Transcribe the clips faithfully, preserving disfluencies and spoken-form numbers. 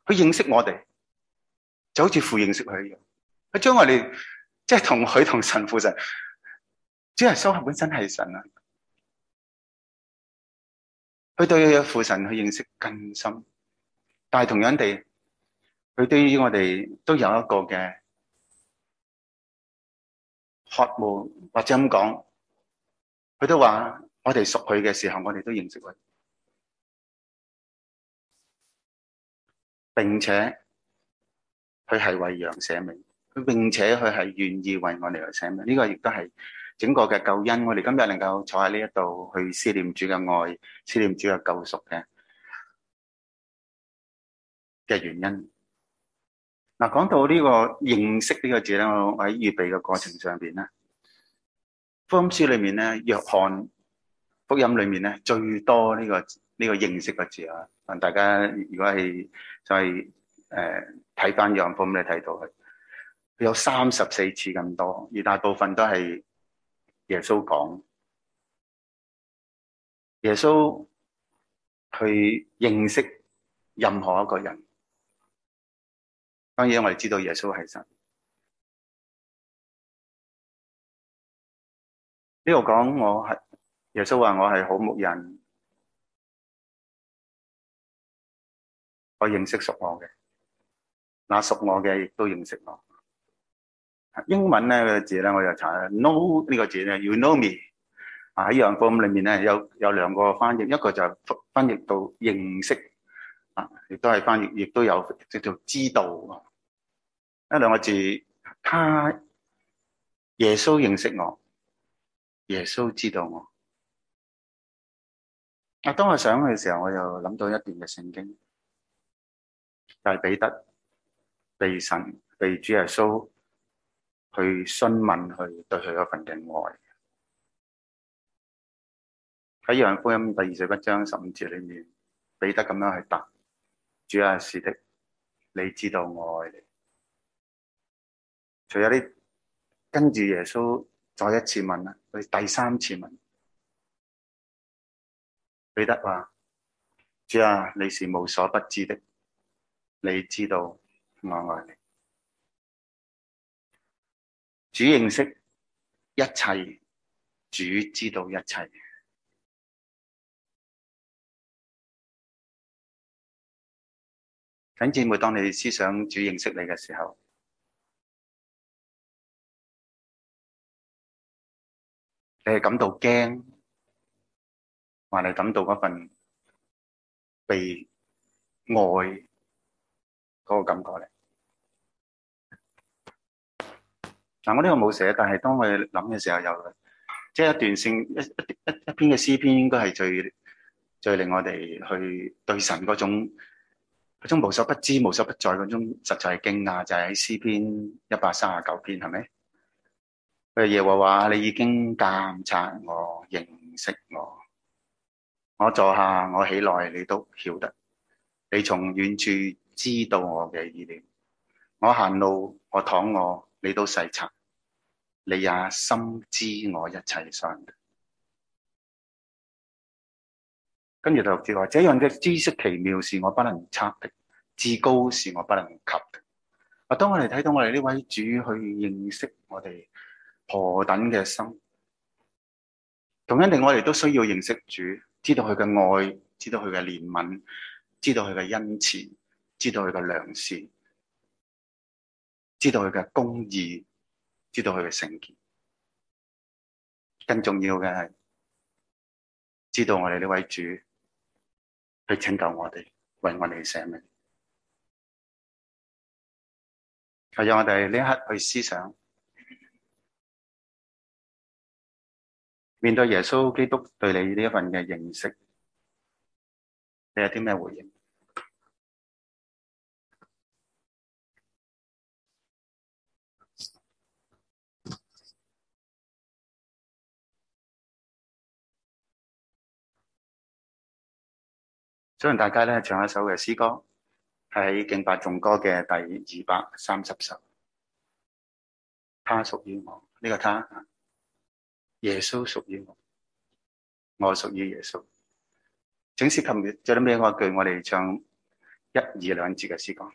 佢認識我哋，就好似父認識佢一樣。佢將我哋即係同佢同神父神，主耶穌本身係神啊！佢對父神去認識更深，但係同樣地，佢對於我哋都有一個嘅渴慕，或者咁講，佢都話我哋屬佢嘅時候，我哋都認識佢，並且佢係為羊捨命，佢並且佢係願意為我哋去捨命。呢個亦都係整個嘅救恩。我哋今日能夠坐喺呢一度去思念主嘅愛，思念主嘅救贖嘅嘅原因。嗱，講到呢個認識呢個字咧，我喺預備嘅過程上邊咧，福音書裏面咧，約翰福音裏面咧，最多呢個呢個認識嘅字啊。大家如果係再誒睇翻約翰福音，你睇到佢有三十四次咁多，而大部分都係耶穌講，耶穌去認識任何一個人。當然我哋知道耶穌係神。呢度講我係耶穌話我係好牧人，我認識屬我嘅，那屬我嘅亦都認識我。英文咧個字咧，我又查 know 呢個字咧 ，you know me 啊，喺約翰福音裏面咧有有兩個翻譯，一個就翻譯到認識啊，亦都係翻譯，亦都有叫做知道啊。呢兩個字，他耶穌認識我，耶穌知道我。啊，當我想嘅時候，我又諗到一段嘅聖經，就係彼得被神被主耶穌去詢問佢對佢嗰份嘅愛。喺約翰福音第二十一章十五節裏面，彼得咁樣去答：主啊，是的，你知道我愛你。除咗啲跟住耶穌再一次問啦，佢第三次問，彼得話：主啊，你是無所不知的，你知道我愛你。主認識一切，主知道一切。弟兄姊妹，當你思想主認識你嘅時候，你係感到驚，還係感到嗰份被愛嗰個感覺咧？嗱，我呢個冇寫，但係當我諗嘅時候，有即係一段聖一一一一篇嘅詩篇，應該係最最令我哋去對神嗰種嗰種無所不知、無所不在嗰種實在係驚訝，就係喺詩篇一百三十九篇，係咪？佢耶和華，你已經監察我、認識我，我坐下、我起來，你都曉得。你從遠處知道我嘅意念，我行路、我躺臥，你都細察。你也深知我一切相。跟住就接話，這樣嘅知識奇妙是我不能測的，至高是我不能及的。啊，當我哋睇到我哋呢位主去認識我哋何等嘅心，同樣地我哋都需要認識主，知道佢嘅愛，知道佢嘅憐憫，知道佢嘅恩慈，知道佢嘅良善，知道佢嘅公義，知道佢嘅聖潔。更重要嘅係知道我哋呢位主去拯救我哋，為我哋捨命。就讓我哋呢一刻去思想，面對耶穌基督對你呢一份嘅認識，你有啲咩回應？想同大家咧唱一首嘅詩歌，係喺敬拜頌歌嘅第二百三十首。他屬於我，呢、這個他，耶穌屬於我，我屬於耶穌。請涉及最尾嗰句，我哋唱一二兩節嘅詩歌。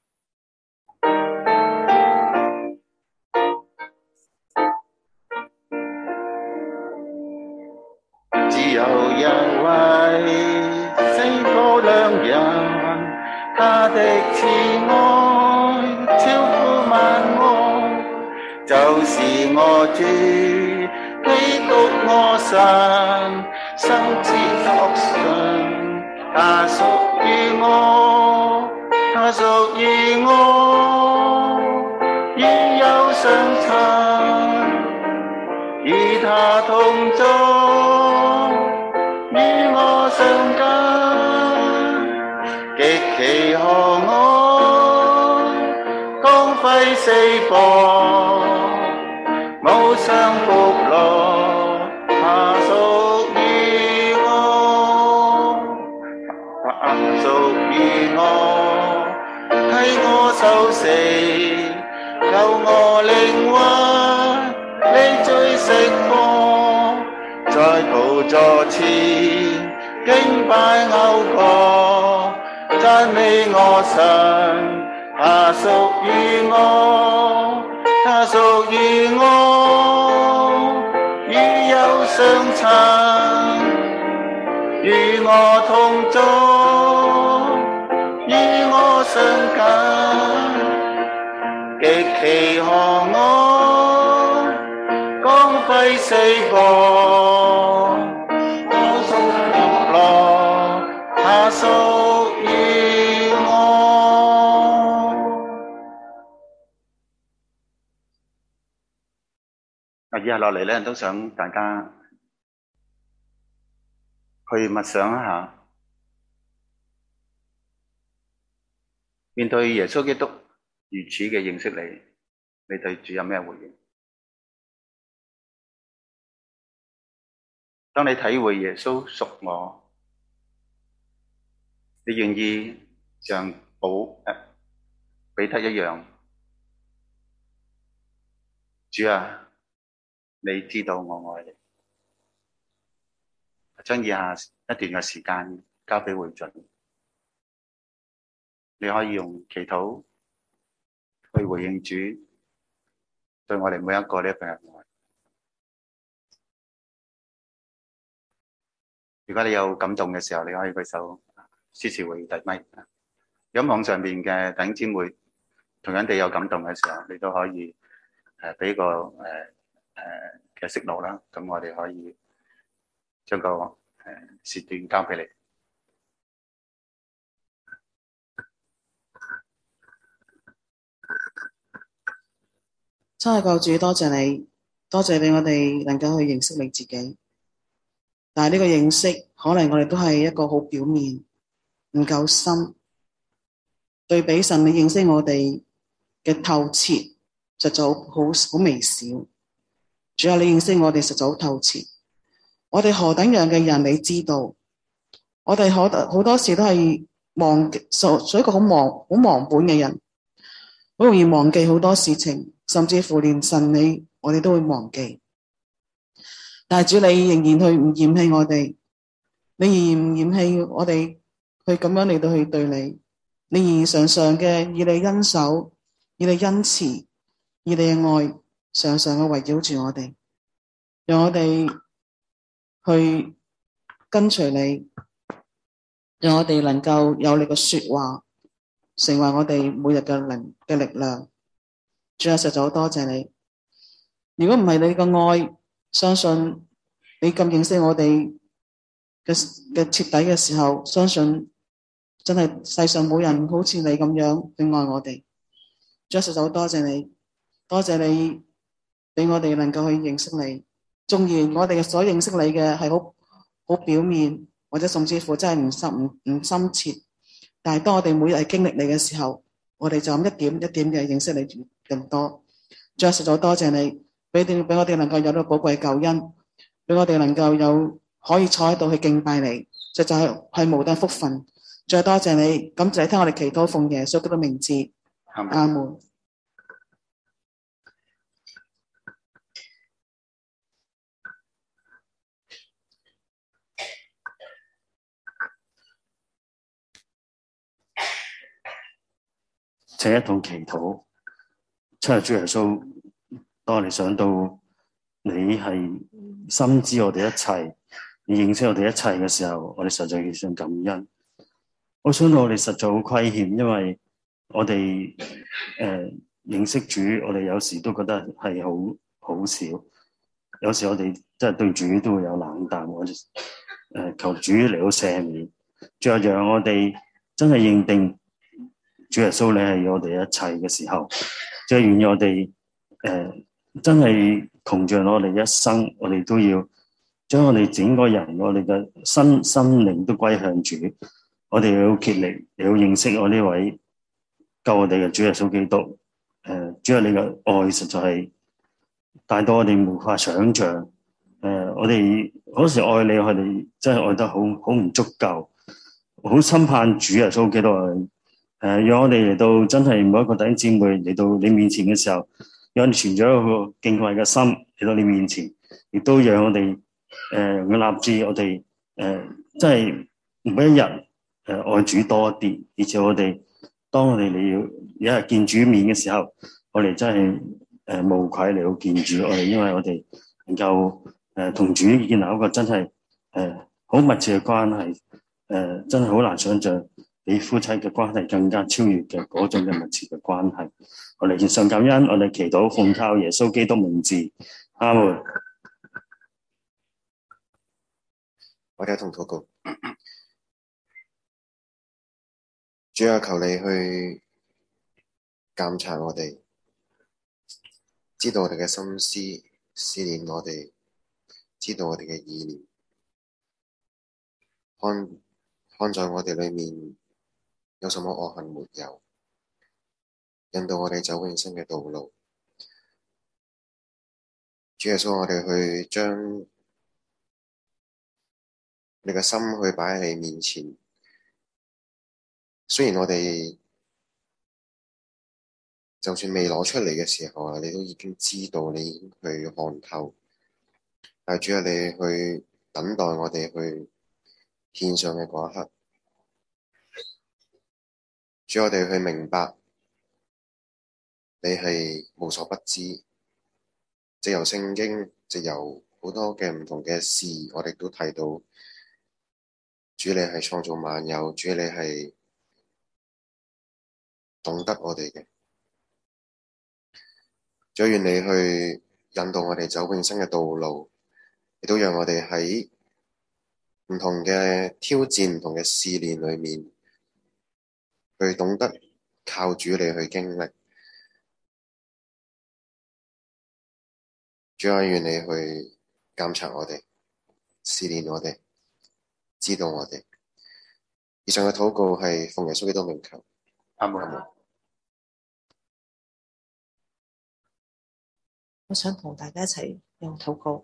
只有一位至高良人，他的慈愛超乎萬愛，就是我主基督我神，生之確信，他屬於我，他屬於我，與有相親，與他同坐，與我相近，極其可愛，光輝四方，無上福樂，他屬於我，他屬於我，替我受死，救我靈魂，離罪釋放，在寶座前敬拜謳歌，讚美我神，他屬於我，他屬於我，與有相親，與我同坐，與我相近，極其可愛，光輝四方，無上福樂，他屬於我。啊，以下落嚟咧，都想大家去默想一下，面對耶穌基督如此嘅認識你，你對主有咩回應？當你體會耶穌屬我，你願意像保誒彼得一樣，主啊，你知道我愛你。將以下一段嘅時間交俾會眾，你可以用祈禱去回應主對我哋每一個呢一份愛。如果你有感動嘅時候，你可以舉手支持會遞咪。如果網上面嘅弟兄姊妹同樣地有感動嘅時候，你都可以誒俾個誒誒嘅息怒啦。咁我哋可以將個誒時段交俾你。 親愛救主，多謝你，多謝你，我哋能夠去認識你自己。但係呢個認識，可能我哋都係一個好表面，唔夠深。對比神，你認識我哋嘅透徹，實在好好微小。主啊，你認識我哋實在好透徹。我哋何等樣嘅人，你知道？我哋好多好多時都係忘記，做做一個好忘好忘本嘅人，好容易忘記好多事情。甚至乎連神你，我哋都會忘記。但係主你仍然去唔嫌棄我哋，你仍然唔嫌棄我哋去咁樣嚟到去對你，你仍然常常嘅以你恩手，以你恩慈，以你嘅愛，常常嘅圍繞住我哋，讓我哋去跟隨你，讓我哋能夠有你嘅說話，成為我哋每日嘅靈嘅力量。主啊，實在好多謝你。如果唔係你嘅愛，相信你咁認識我哋嘅嘅徹底嘅時候，相信真係世上冇人好似你咁樣去愛我哋。主啊，實在好多謝你，多謝你俾我哋能夠去認識你。縱然我哋所認識你嘅係好好表面，或者甚至乎真係唔深唔唔深切，但係當我哋每日經歷你嘅時候，我哋就咁一點一點嘅認識你更多。主啊，實在多謝你，俾俾我哋能夠有到寶貴救恩，俾我哋能夠有可以坐喺度去敬拜你，實在係係無等福分。再多謝你，感謝你聽我哋祈禱，奉耶穌基督嘅名字，阿門。 請一同祈禱。親愛主耶穌，當我哋想到你係深知我哋一切，你認識我哋一切嘅時候，我哋實在要想感恩。我想到我哋實在好虧欠，因為我哋誒、呃、認識主，我哋有時都覺得係好好少。有時我哋真係對主都會有冷淡，我哋誒、呃、求主嚟到赦免，最後讓我哋真係認定主耶穌你係我哋一切嘅時候，即係願意我哋誒、呃、真係窮盡我哋一生，我哋都要將我哋整個人，我哋嘅身心靈都歸向主。我哋要竭力，要認識我呢位救我哋嘅主耶穌基督。誒、呃，主啊，你嘅愛實在係大到我哋無法想象。誒、呃，我哋嗰時愛你，我哋真係愛得好好唔足夠，好深盼主耶穌基督。誒、呃，讓我哋嚟到真係每一個弟兄姊妹嚟到你面前嘅時候，讓我哋存咗一個敬畏嘅心嚟到你面前，亦都讓我哋誒、呃、立志我哋誒、呃，真係每一日。誒、呃，愛主多啲，而且我哋當我哋你要有一日見主面嘅時候，我哋真係誒、呃、無愧嚟到見主。我哋因為我哋能夠誒同主建立一個真係誒好密切嘅關係，誒、呃、真係好難想象比夫妻嘅關係更加超越嘅嗰種嘅密切嘅關係。我哋獻上感恩，我哋祈禱奉靠耶穌基督名字，阿門。 我哋一同禱告。主啊，求你去監察我哋，知道我哋嘅心思，試煉我哋，知道我哋嘅意念，看看在我哋裏面有什麼惡行沒有，引導我哋走永生嘅道路。主耶穌，我哋去將你嘅心去擺喺你面前。雖然我哋就算未攞出嚟嘅時候啊，你都已經知道，你已經去看透。但係主啊，你去等待我哋去獻上嘅嗰一刻，主，我哋去明白你係無所不知。藉由聖經，藉由好多嘅唔同嘅事，我哋都睇到主你係創造萬有，主你係懂得我哋嘅。主，願你去引導我哋走永生嘅道路，亦都讓我哋喺唔同嘅挑戰、唔同嘅試煉裏面，去懂得靠主你去經歷。主啊，願你去監察我哋、試煉我哋、知道我哋。以上嘅禱告係奉耶穌基督名求。 阿門。 我想同大家一齊用禱告。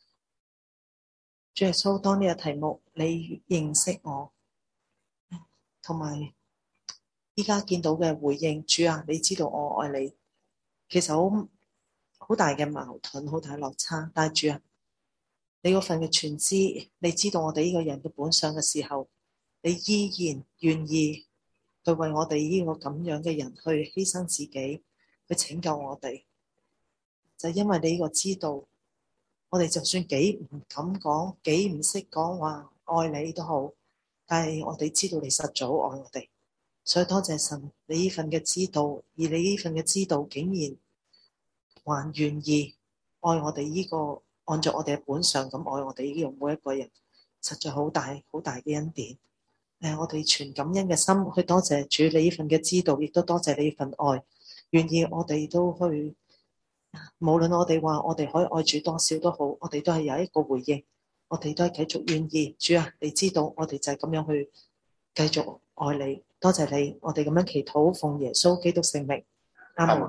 主耶穌，當呢個題目你認識我，同埋依家見到嘅回應，主啊，你知道我愛你，其實好好大嘅矛盾，好大落差。但係主啊，你嗰份嘅全知，你知道我哋呢個人嘅本相嘅時候，你依然願意去為我哋呢個咁樣嘅人去犧牲自己，去拯救我哋。就因為你呢個知道，我哋就算幾唔敢講，幾唔識講話愛你都好，但係我哋知道你實早愛我哋，所以多謝神，你呢份嘅知道，而你呢份嘅知道竟然還願意愛我哋呢個按照我哋嘅本相咁愛我哋呢個每一個人，實在好大好大嘅恩典。誒，我哋全感恩嘅心去多謝主你呢份嘅知道，亦都多謝你呢份愛，願意我哋都去。無論我哋話我哋可以愛主多少都好，我哋都係有一個回應，我哋都係繼續願意。主啊，你知道我哋就係咁樣去繼續愛你，多謝你，我哋咁樣祈禱奉耶穌基督聖名，阿門。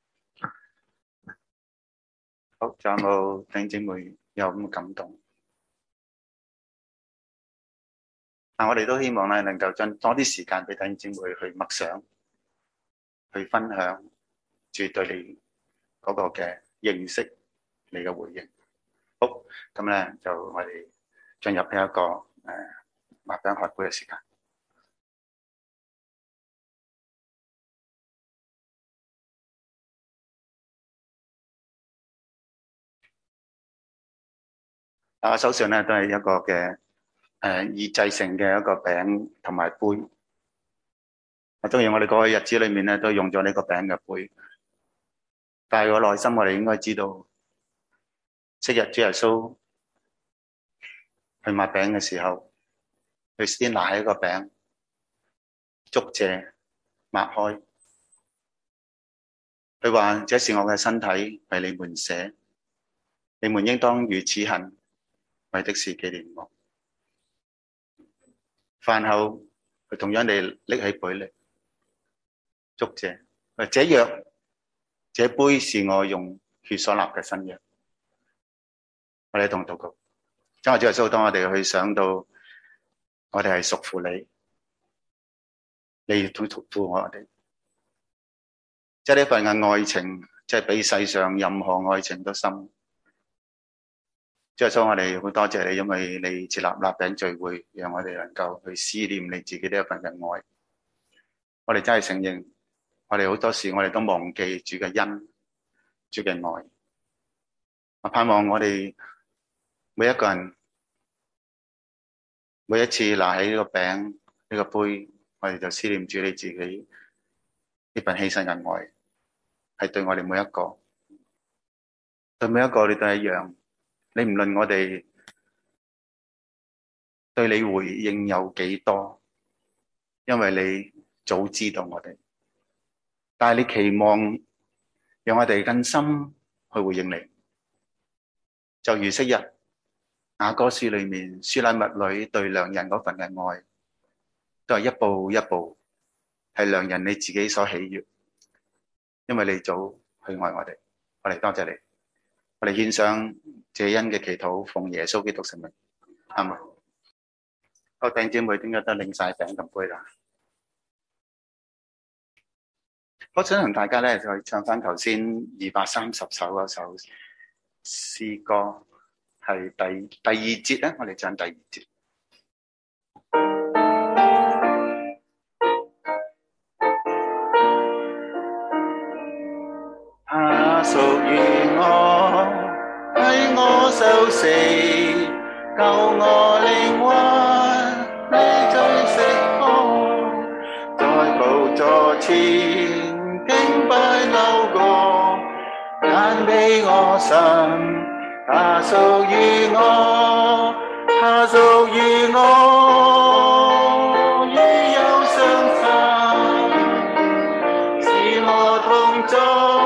好，仲有冇弟兄姊妹有咁嘅感動？但我哋都希望咧，能夠將多啲時間俾弟兄姊妹去默想，去分享主對你嗰個嘅認識，你嘅回應。好，咁咧就我哋進入呢一個誒擘餅喝杯嘅時間。 啊，手上咧都係一個嘅誒以製成嘅一個餅同埋杯。啊，當然我哋過去日子裏面咧都用咗呢個餅嘅杯，但係個內心我哋應該知道，昔日主耶穌去擘餅嘅時候，佢先拿起一個餅，祝謝擘開，佢話：這是我嘅身體，為你們捨，你們應當如此行，為的是紀念我。飯後，佢同樣地拎起杯嚟，祝謝，佢話：這藥，這杯是我用血所立嘅新約。我哋一同禱告，真係主耶穌，當我哋去想到我哋係屬乎你，你亦都屬乎我哋，即係呢份嘅愛情，即係比世上任何愛情都深。主耶穌，我哋好多謝你，因為你設立立餅聚會，讓我哋能夠去思念你自己呢一份嘅愛。我哋真係承認，我哋好多時我哋都忘記主嘅恩、主嘅愛。我盼望我哋每一個人每一次拿起呢個餅、呢個杯，我哋就思念住你自己呢份犧牲嘅愛，係對我哋每一個，對每一個你都係一樣。你唔論我哋對你回應有幾多，因為你早知道我哋，但係你期望讓我哋更深去回應你，就如昔日雅歌書裏面書拉密女對良人嗰份嘅愛，都係一步一步係良人你自己所喜悅，因為你早去愛我哋，我哋多謝你，我哋獻上謝恩嘅祈禱，奉耶穌基督聖名，阿門。好，弟兄姊妹點解都領晒餅同杯啦？我想同大家咧就唱翻頭先二百三十首嗰首詩歌，係第第二節咧，我哋唱第二節。他屬於我，替我受死，救我靈魂，你最釋放，在寶座前敬拜流過，眼俾我神，他屬於我，他屬於我，與有相親，是我同在。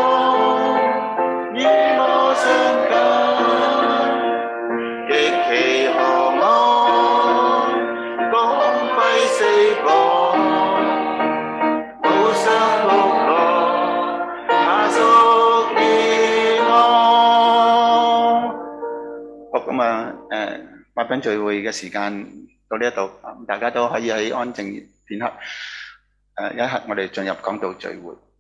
擘餅聚會嘅時間到呢一度，大家都可以喺安靜片刻，誒一刻我哋進入講道聚會。